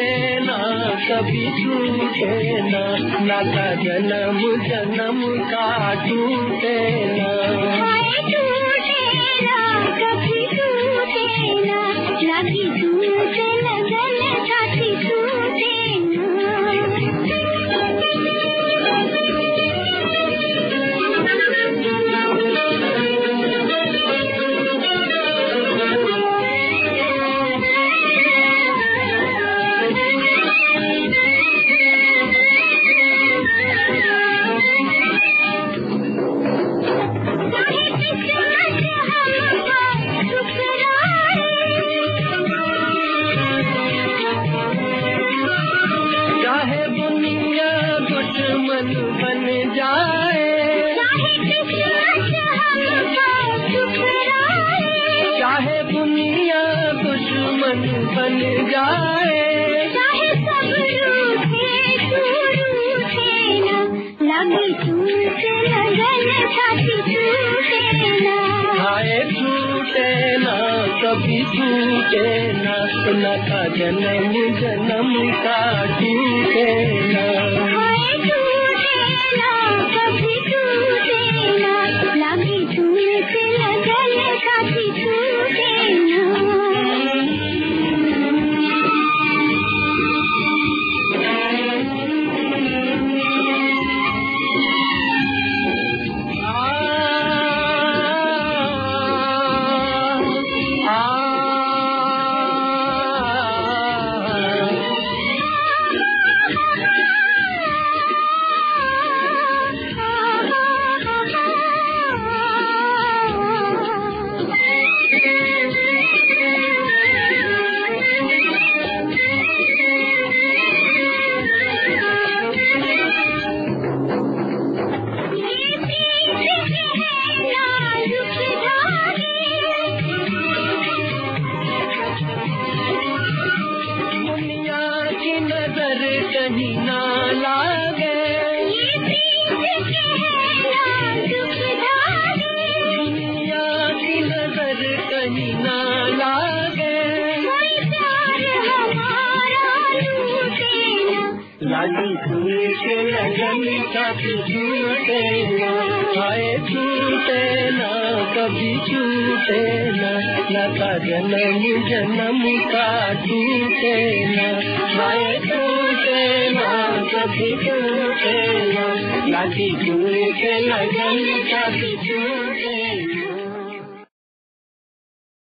ना कभी छूटे ना, नाता जन्म जन्म का टूटे ना। टूटे ना कभी टूटे ना, लगी टूटे लगन छाती टूटे बन जाए, चाहे दुनिया दुश्मन बन जाए, चाहे सब रूठे तू रूठे ना, लगी टूटे लगन छाती टूटे ना। हाय टूटे ना कभी टूटे ना, नाता जन्म जन्म का टूटे ना। कहीं ना लागे, दुनिया की नजर कहीं ना लागे, लागी टूटे लगन छाती टूटे ना। हाय टूटे ना कभी टूटे ना, नाता जन्म जन्म का टूटे ना। हाय टूटे ना कभी टूटे ना, लागी टूटे लगन छाती टूटे।